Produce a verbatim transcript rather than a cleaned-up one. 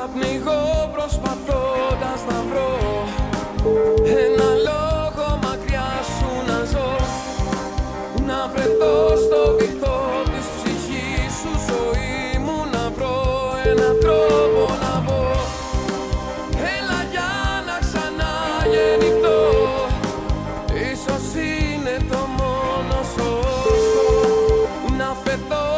πνιγώ προσπαθώντας να βρω ένα λόγο μακριά σου να ζω, να βρεθώ στο βυθό της ψυχής σου, ζωή μου, να βρω έναν τρόπο να μπω. Έλα για να ξαναγεννηθώ, ίσως είναι το μόνο σωστό, να φεθώ